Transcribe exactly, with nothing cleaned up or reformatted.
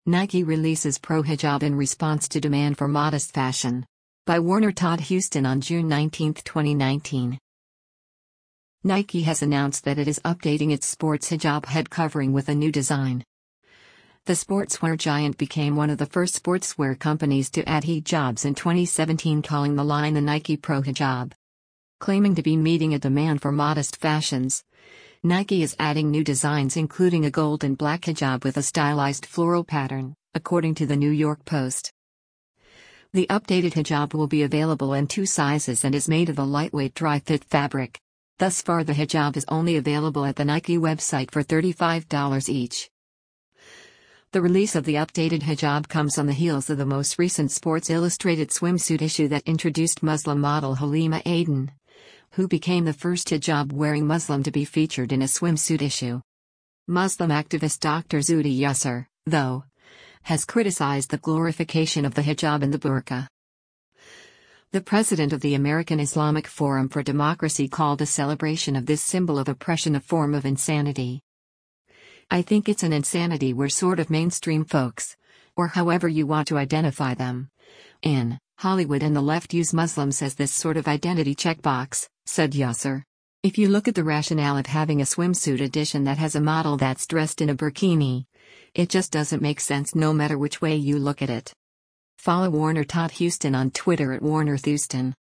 Nike releases Pro Hijab in response to demand for modest fashion. By Warner Todd Houston on June nineteenth, twenty nineteen. Nike has announced that it is updating its sports hijab head covering with a new design. The sportswear giant became one of the first sportswear companies to add hijabs in twenty seventeen, calling the line the Nike Pro Hijab. Claiming to be meeting a demand for modest fashions, Nike is adding new designs including a gold and black hijab with a stylized floral pattern, according to the New York Post. The updated hijab will be available in two sizes and is made of a lightweight dry-fit fabric. Thus far the hijab is only available at the Nike website for thirty-five dollars each. The release of the updated hijab comes on the heels of the most recent Sports Illustrated swimsuit issue that introduced Muslim model Halima Aden, who became the first hijab-wearing Muslim to be featured in a swimsuit issue. Muslim activist Doctor Zuhdi Yusser, though, has criticized the glorification of the hijab and the burqa. The president of the American Islamic Forum for Democracy called a celebration of this symbol of oppression a form of insanity. I think it's an insanity where sort of mainstream folks, or however you want to identify them, in Hollywood and the left use Muslims as this sort of identity checkbox, said Yusser. If you look at the rationale of having a swimsuit edition that has a model that's dressed in a burkini, it just doesn't make sense no matter which way you look at it. Follow Warner Todd Houston on Twitter at Warner Houston.